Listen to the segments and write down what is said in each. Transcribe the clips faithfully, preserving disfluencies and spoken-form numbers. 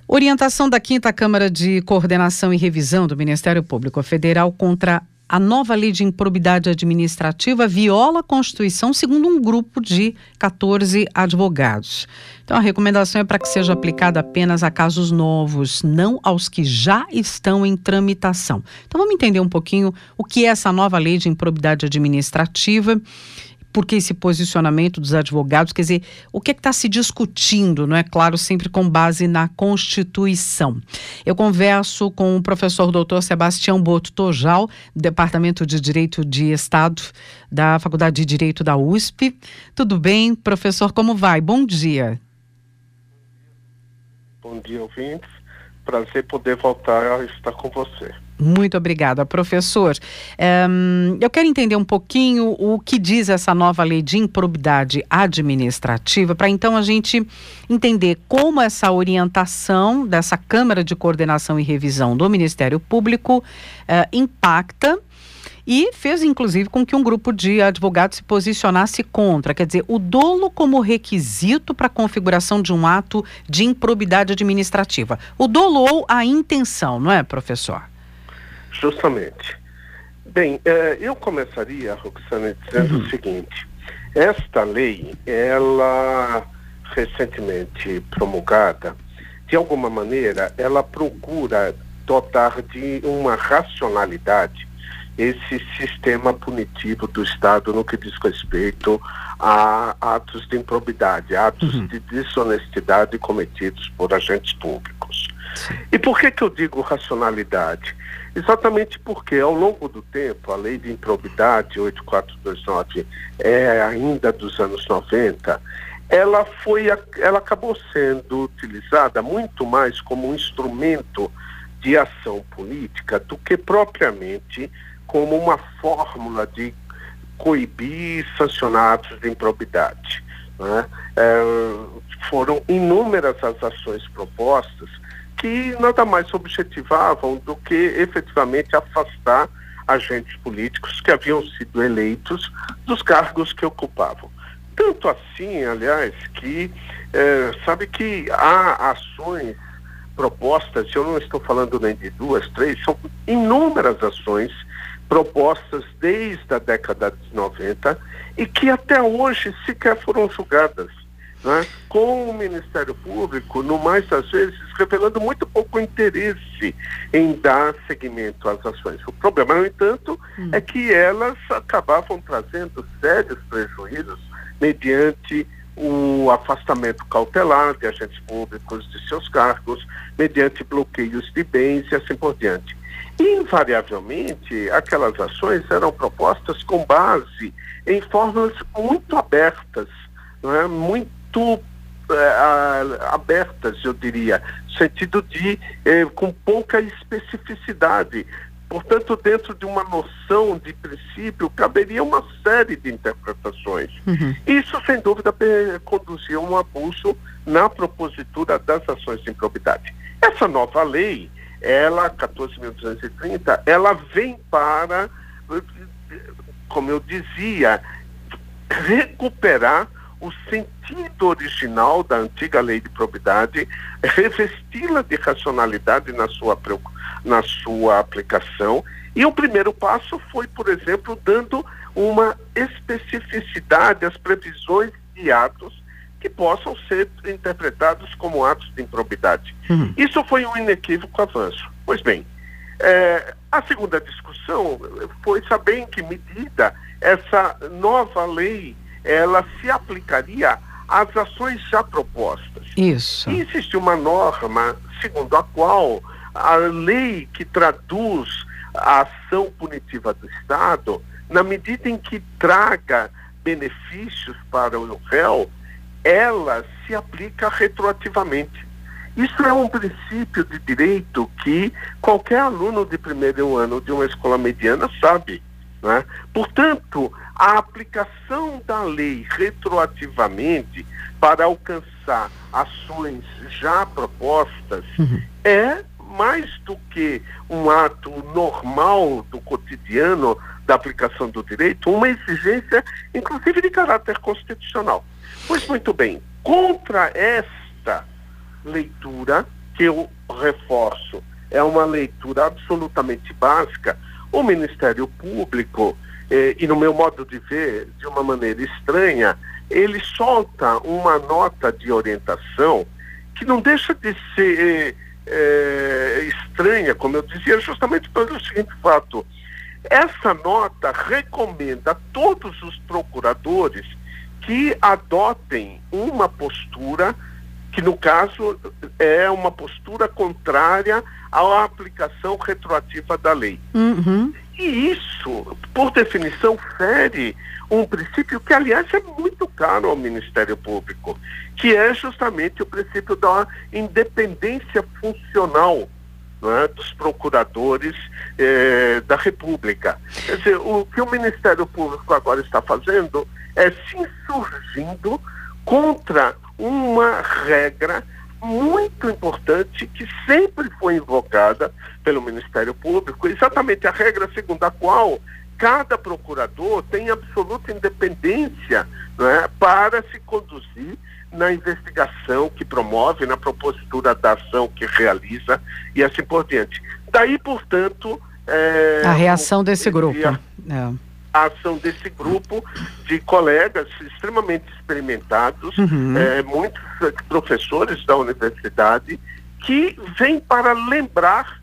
Orientação da quinta Câmara de Coordenação e Revisão do Ministério Público Federal contra a nova lei de improbidade administrativa viola a Constituição, segundo um grupo de quatorze advogados. Então, a recomendação é para que seja aplicada apenas a casos novos, não aos que já estão em tramitação. Então, vamos entender um pouquinho o que é essa nova lei de improbidade administrativa. Por que esse posicionamento dos advogados? Quer dizer, o que está se discutindo, não é? Claro, sempre com base na Constituição. Eu converso com o professor doutor Sebastião Boto Tojal, do Departamento de Direito de Estado da Faculdade de Direito da U S P. Tudo bem, professor? Como vai? Bom dia. Bom dia, ouvintes. Prazer poder voltar a estar com você. Muito obrigada, professor. Um, eu quero entender um pouquinho o que diz essa nova lei de improbidade administrativa, para então a gente entender como essa orientação dessa Câmara de Coordenação e Revisão do Ministério Público uh, impacta e fez, inclusive, com que um grupo de advogados se posicionasse contra. Quer dizer, o dolo como requisito para a configuração de um ato de improbidade administrativa. O dolo ou a intenção, não é, professor? Justamente. Bem, eh, eu começaria, Roxana, dizendo uhum. o seguinte. Esta lei, ela, recentemente promulgada, de alguma maneira, ela procura dotar de uma racionalidade esse sistema punitivo do Estado no que diz respeito a atos de improbidade, atos uhum. de desonestidade cometidos por agentes públicos. Sim. E por que que eu digo racionalidade? Exatamente porque, ao longo do tempo, a lei de improbidade oito mil quatrocentos e vinte e nove é ainda dos anos noventa, ela, foi, ela acabou sendo utilizada muito mais como um instrumento de ação política do que propriamente como uma fórmula de coibir e sancionar atos de improbidade, né? É, foram inúmeras as ações propostas que nada mais objetivavam do que efetivamente afastar agentes políticos que haviam sido eleitos dos cargos que ocupavam. Tanto assim, aliás, que é, sabe que há ações propostas, eu não estou falando nem de duas, três, são inúmeras ações propostas desde a década de noventa e que até hoje sequer foram julgadas, né? Com o Ministério Público, no mais das vezes, revelando muito pouco interesse em dar seguimento às ações. O problema, no entanto, hum. é que elas acabavam trazendo sérios prejuízos mediante o afastamento cautelar de agentes públicos de seus cargos, mediante bloqueios de bens e assim por diante. Invariavelmente, aquelas ações eram propostas com base em fórmulas muito abertas, não é? muito é, abertas, eu diria, no sentido de é, com pouca especificidade. Portanto, dentro de uma noção de princípio, caberia uma série de interpretações. Uhum. Isso, sem dúvida, conduzia a um abuso na propositura das ações de improbidade. Essa nova lei, ela, quatorze mil duzentos e trinta, ela vem para, como eu dizia, recuperar o sentido original da antiga lei de probidade, revesti-la de racionalidade na sua, na sua aplicação. E o primeiro passo foi, por exemplo, dando uma especificidade às previsões de atos que possam ser interpretados como atos de improbidade. Uhum. Isso foi um inequívoco avanço. Pois bem, é, a segunda discussão foi saber em que medida essa nova lei ela se aplicaria às ações já propostas. Isso. E existe uma norma segundo a qual a lei que traduz a ação punitiva do Estado, na medida em que traga benefícios para o réu, ela se aplica retroativamente. Isso é um princípio de direito que qualquer aluno de primeiro ano de uma escola mediana sabe, né? Portanto, a aplicação da lei retroativamente para alcançar ações já propostas uhum. é mais do que um ato normal do cotidiano da aplicação do direito, uma exigência, inclusive, de caráter constitucional. Pois muito bem, contra esta leitura que eu reforço, é uma leitura absolutamente básica, o Ministério Público, eh, e no meu modo de ver, de uma maneira estranha, ele solta uma nota de orientação que não deixa de ser eh, estranha, como eu dizia, justamente pelo seguinte fato. Essa nota recomenda a todos os procuradores que adotem uma postura que, no caso, é uma postura contrária à aplicação retroativa da lei. Uhum. E isso, por definição, fere um princípio que, aliás, é muito caro ao Ministério Público, que é justamente o princípio da independência funcional, não é, dos procuradores eh, da República. Quer dizer, o que o Ministério Público agora está fazendo é se insurgindo contra uma regra muito importante que sempre foi invocada pelo Ministério Público, exatamente a regra segundo a qual cada procurador tem absoluta independência, não é, para se conduzir na investigação que promove, na propositura da ação que realiza e assim por diante. Daí, portanto... É, a reação desse grupo. A, é. a ação desse grupo de colegas extremamente experimentados, uhum. é, muitos professores da universidade, que vêm para lembrar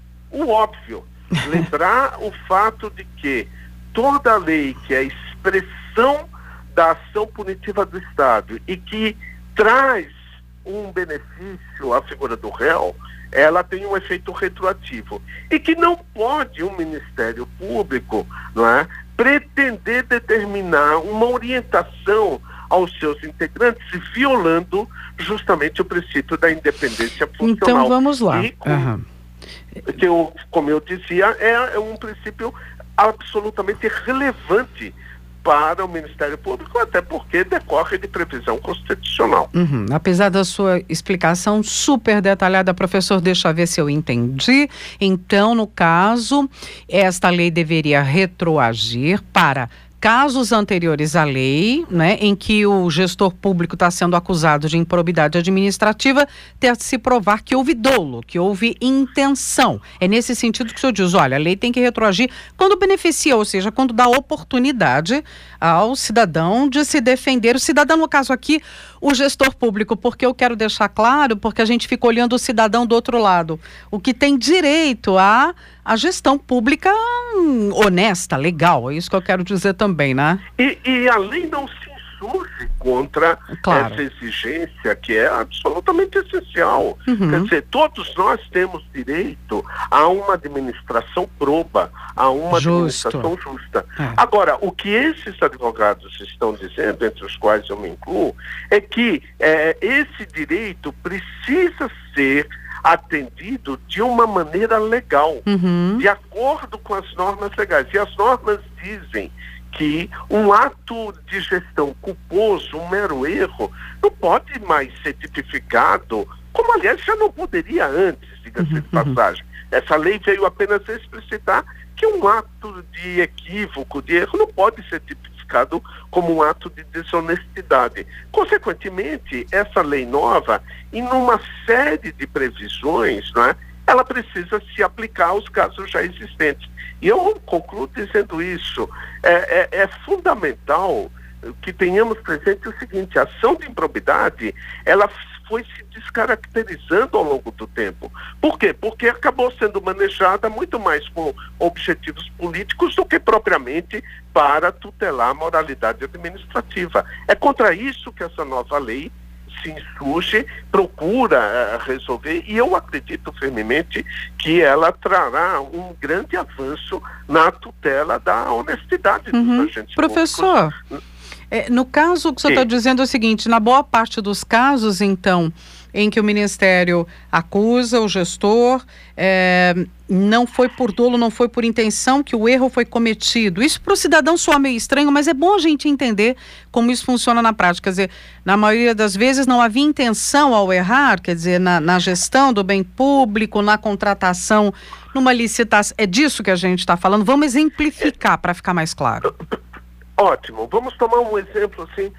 o óbvio, lembrar o fato de que toda lei que é expressão da ação punitiva do Estado e que traz um benefício à figura do réu, ela tem um efeito retroativo. E que não pode um Ministério Público, não é, pretender determinar uma orientação aos seus integrantes, violando justamente o princípio da independência funcional. Então vamos lá. E, com, uhum. que eu, como eu dizia, é, é um princípio absolutamente relevante para o Ministério Público, até porque decorre de previsão constitucional. Uhum. Apesar da sua explicação super detalhada, professor, deixa eu ver se eu entendi. Então, no caso, esta lei deveria retroagir para casos anteriores à lei, né, em que o gestor público está sendo acusado de improbidade administrativa, ter de se provar que houve dolo, que houve intenção. É nesse sentido que o senhor diz, olha, a lei tem que retroagir quando beneficia, ou seja, quando dá oportunidade ao cidadão de se defender. O cidadão, no caso aqui, o gestor público, porque eu quero deixar claro, porque a gente fica olhando o cidadão do outro lado, o que tem direito a a gestão pública hum, honesta, legal, é isso que eu quero dizer também, né? E, e a lei não se insurge contra claro. essa exigência que é absolutamente essencial. Uhum. Quer dizer, todos nós temos direito a uma administração proba, a uma Justo. administração justa. É. Agora, o que esses advogados estão dizendo, entre os quais eu me incluo, é que é, esse direito precisa ser atendido de uma maneira legal, uhum. de acordo com as normas legais. E as normas dizem que um ato de gestão culposo, um mero erro, não pode mais ser tipificado, como aliás já não poderia antes, diga-se uhum. de passagem. Essa lei veio apenas explicitar que um ato de equívoco, de erro, não pode ser tipificado como um ato de desonestidade. Consequentemente, essa lei nova, em uma série de previsões, não é, ela precisa se aplicar aos casos já existentes. E eu concluo dizendo isso. É, é, é fundamental que tenhamos presente o seguinte: a ação de improbidade, ela foi se descaracterizando ao longo do tempo. Por quê? Porque acabou sendo manejada muito mais com objetivos políticos do que propriamente para tutelar a moralidade administrativa. É contra isso que essa nova lei se insurge, procura uh, resolver, e eu acredito firmemente que ela trará um grande avanço na tutela da honestidade uhum. dos agentes Professor, públicos. É, no caso, o que o senhor está dizendo é o seguinte: na boa parte dos casos, então, em que o Ministério acusa o gestor, é, não foi por dolo, não foi por intenção que o erro foi cometido. Isso para o cidadão soa meio estranho, mas é bom a gente entender como isso funciona na prática. Quer dizer, na maioria das vezes não havia intenção ao errar, quer dizer, na, na gestão do bem público, na contratação, numa licitação. É disso que a gente está falando. Vamos exemplificar para ficar mais claro. Ótimo. Vamos tomar um exemplo assim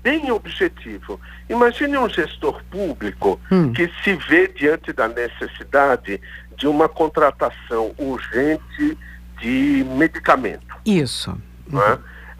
bem objetivo. Imagine um gestor público hum. que se vê diante da necessidade de uma contratação urgente de medicamento. Isso. Não é?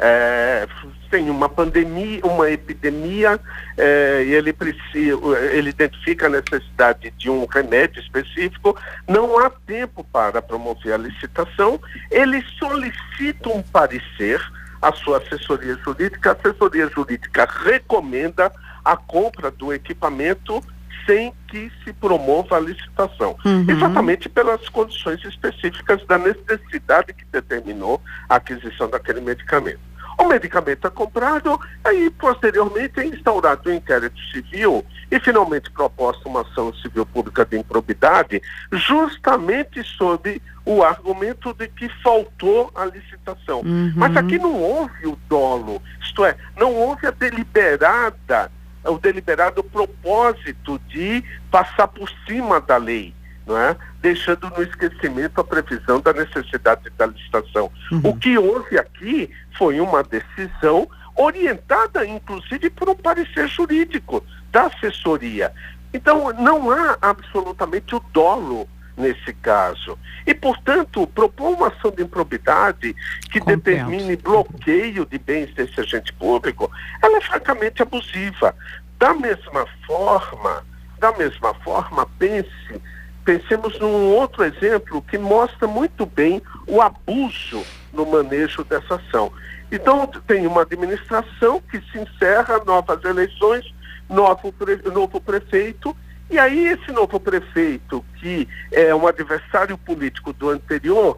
É, tem uma pandemia, uma epidemia, é, e ele precisa, ele identifica a necessidade de um remédio específico, não há tempo para promover a licitação, ele solicita um parecer à sua assessoria jurídica, a assessoria jurídica recomenda a compra do equipamento sem que se promova a licitação, uhum. exatamente pelas condições específicas da necessidade que determinou a aquisição daquele medicamento. O medicamento é comprado, aí posteriormente é instaurado um inquérito civil e finalmente proposta uma ação civil pública de improbidade, justamente sob o argumento de que faltou a licitação. Uhum. Mas aqui não houve o dolo, isto é, não houve a deliberada o deliberado propósito de passar por cima da lei, não é? Deixando no esquecimento a previsão da necessidade da licitação. Uhum. O que houve aqui foi uma decisão orientada, inclusive, por um parecer jurídico da assessoria. Então, não há absolutamente o dolo nesse caso. E, portanto, propor uma ação de improbidade que Compreendo. determine bloqueio de bens desse agente público, ela é francamente abusiva. Da mesma forma, da mesma forma, pense, pensemos num outro exemplo que mostra muito bem o abuso no manejo dessa ação. Então, tem uma administração que se encerra, novas eleições, novo, pre, novo prefeito. E aí esse novo prefeito, que é um adversário político do anterior,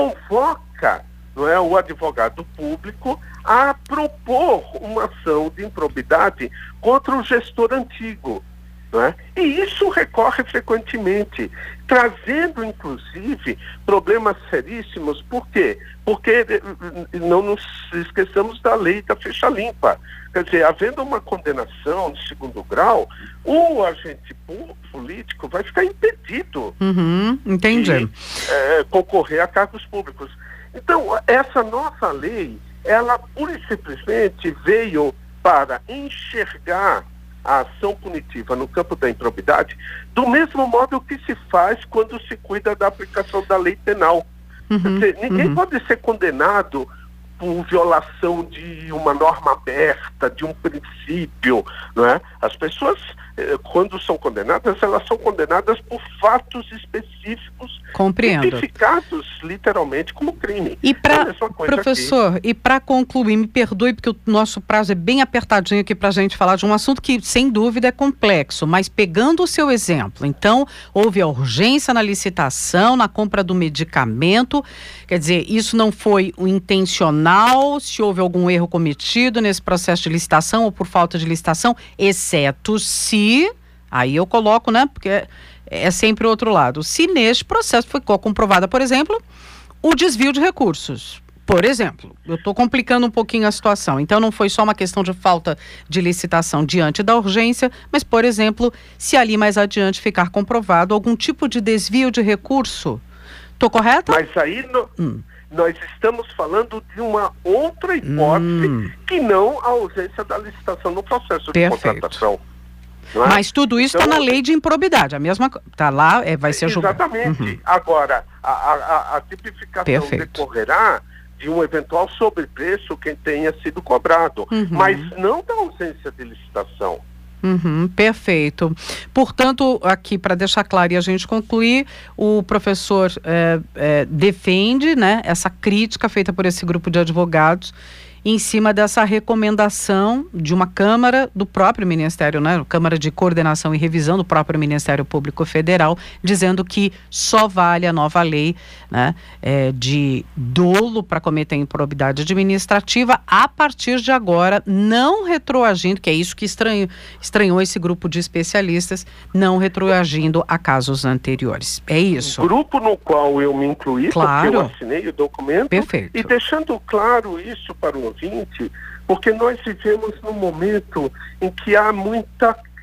convoca, não é, o advogado público a propor uma ação de improbidade contra o gestor antigo. Não é? E isso recorre frequentemente, trazendo inclusive problemas seríssimos. Por quê? Porque não nos esqueçamos da lei da ficha limpa. Quer dizer, havendo uma condenação de segundo grau, o agente político vai ficar impedido uhum, entendi. de é, concorrer a cargos públicos. Então, essa nossa lei, ela pura e simplesmente veio para enxergar a ação punitiva no campo da improbidade do mesmo modo que se faz quando se cuida da aplicação da lei penal. Uhum, Quer dizer, ninguém uhum. pode ser condenado por violação de uma norma aberta, de um princípio, não é? As pessoas, eh, quando são condenadas, elas são condenadas por fatos específicos, Compreendo. tipificados literalmente como crime. E para, é professor, aqui. E para concluir, me perdoe porque o nosso prazo é bem apertadinho aqui para a gente falar de um assunto que, sem dúvida, é complexo, mas pegando o seu exemplo, então, houve a urgência na licitação, na compra do medicamento, quer dizer, isso não foi o intencional, se houve algum erro cometido nesse processo de licitação ou por falta de licitação, exceto se, aí eu coloco, né, porque é, é sempre o outro lado, se neste processo ficou comprovada, por exemplo, o desvio de recursos. Por exemplo, eu estou complicando um pouquinho a situação, então não foi só uma questão de falta de licitação diante da urgência, mas, por exemplo, se ali mais adiante ficar comprovado algum tipo de desvio de recurso. Estou correta? Mas aí no, hum. nós estamos falando de uma outra hipótese hum. que não a ausência da licitação no processo Perfeito. de contratação. É? Mas tudo isso está então, na lei de improbidade, a mesma está lá, é, vai ser julgado. Exatamente. Uhum. Agora, a, a, a tipificação Perfeito. decorrerá de um eventual sobrepreço que tenha sido cobrado, uhum. mas não da ausência de licitação. Uhum, perfeito. Portanto, aqui para deixar claro e a gente concluir, o professor é, é, defende, né, essa crítica feita por esse grupo de advogados em cima dessa recomendação de uma Câmara do próprio Ministério, né, Câmara de Coordenação e Revisão do próprio Ministério Público Federal, dizendo que só vale a nova lei, né, é, de dolo para cometer improbidade administrativa a partir de agora, não retroagindo, que é isso que estranho, estranhou esse grupo de especialistas, não retroagindo a casos anteriores. É isso. Grupo no qual eu me incluí, claro. porque eu assinei o documento. Perfeito. E deixando claro isso para o ouvinte, porque nós vivemos num momento em que há muita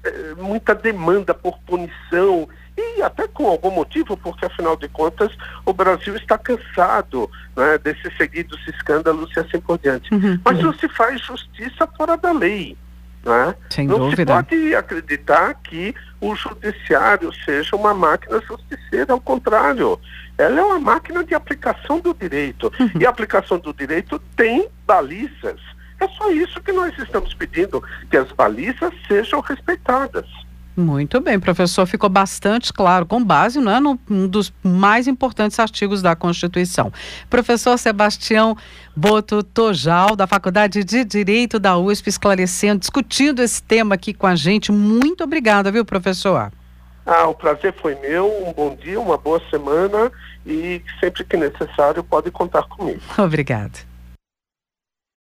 é, muita demanda por punição, e até com algum motivo, porque afinal de contas o Brasil está cansado, né, desses seguidos escândalos e assim por diante. Uhum, Mas uhum. não se faz justiça fora da lei. Né? Sem não dúvida. se pode acreditar que o judiciário seja uma máquina justiceira, ao contrário. Ela é uma máquina de aplicação do direito. Uhum. E a aplicação do direito tem balizas. É só isso que nós estamos pedindo, que as balizas sejam respeitadas. Muito bem, professor, ficou bastante claro, com base, não é, num dos mais importantes artigos da Constituição. Professor Sebastião Boto Tojal, da Faculdade de Direito da U S P, esclarecendo, discutindo esse tema aqui com a gente. Muito obrigada, viu, professor? Ah, o prazer foi meu, um bom dia, uma boa semana, e sempre que necessário pode contar comigo. Obrigada.